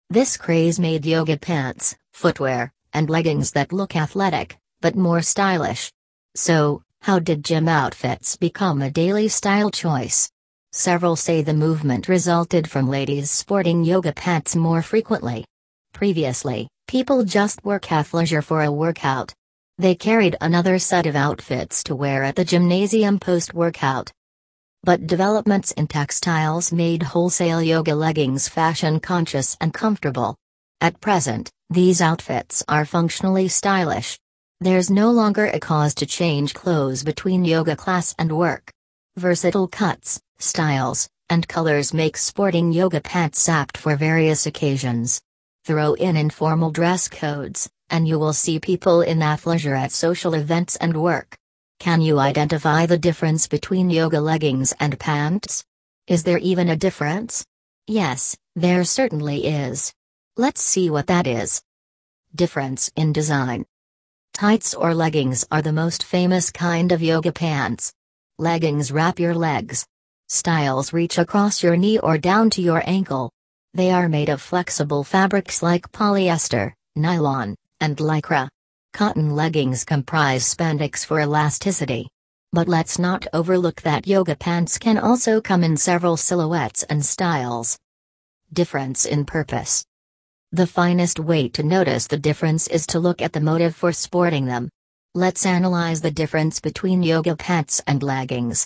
This craze made yoga pants, footwear, and leggings that look athletic, but more stylish. So, how did gym outfits become a daily style choice? Several say the movement resulted from ladies sporting yoga pants more frequently. Previously, people just wore athleisure for a workout. They carried another set of outfits to wear at the gymnasium post-workout. But developments in textiles made wholesale yoga leggings fashion-conscious and comfortable. At present, these outfits are functionally stylish. There's no longer a cause to change clothes between yoga class and work. Versatile cuts, styles, and colors make sporting yoga pants apt for various occasions. Throw in informal dress codes, and you will see people in athleisure at social events and work. Can you identify the difference between yoga leggings and pants? Is there even a difference? Yes, there certainly is. Let's see what that is. Difference in design. Tights or leggings are the most famous kind of yoga pants. Leggings wrap your legs. Styles reach across your knee or down to your ankle. They are made of flexible fabrics like polyester, nylon, and lycra. Cotton leggings comprise spandex for elasticity. But let's not overlook that yoga pants can also come in several silhouettes and styles. Difference in purpose. The finest way to notice the difference is to look at the motive for sporting them. Let's analyze the difference between yoga pants and leggings.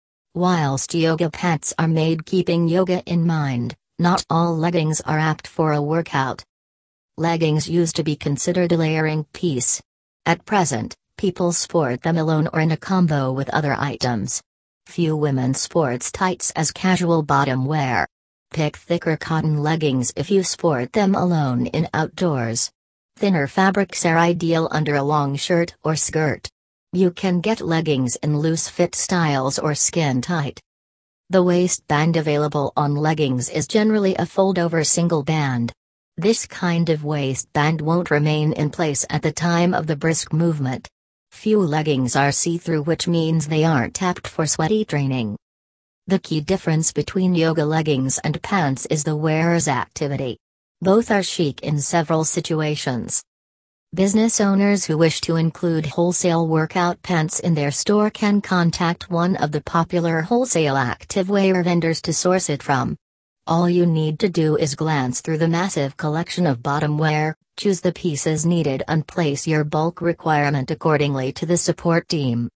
Whilst yoga pants are made keeping yoga in mind, not all leggings are apt for a workout. Leggings used to be considered a layering piece. At present, people sport them alone or in a combo with other items. Few women sports tights as casual bottom wear. Pick thicker cotton leggings if you sport them alone in outdoors. Thinner fabrics are ideal under a long shirt or skirt. You can get leggings in loose fit styles or skin tight. The waistband available on leggings is generally a fold-over single band. This kind of waistband won't remain in place at the time of the brisk movement. Few leggings are see-through, which means they aren't apt for sweaty training. The key difference between yoga leggings and pants is the wearer's activity. Both are chic in several situations. Business owners who wish to include wholesale workout pants in their store can contact one of the popular wholesale activewear vendors to source it from. All you need to do is glance through the massive collection of bottom wear, choose the pieces needed and place your bulk requirement accordingly to the support team.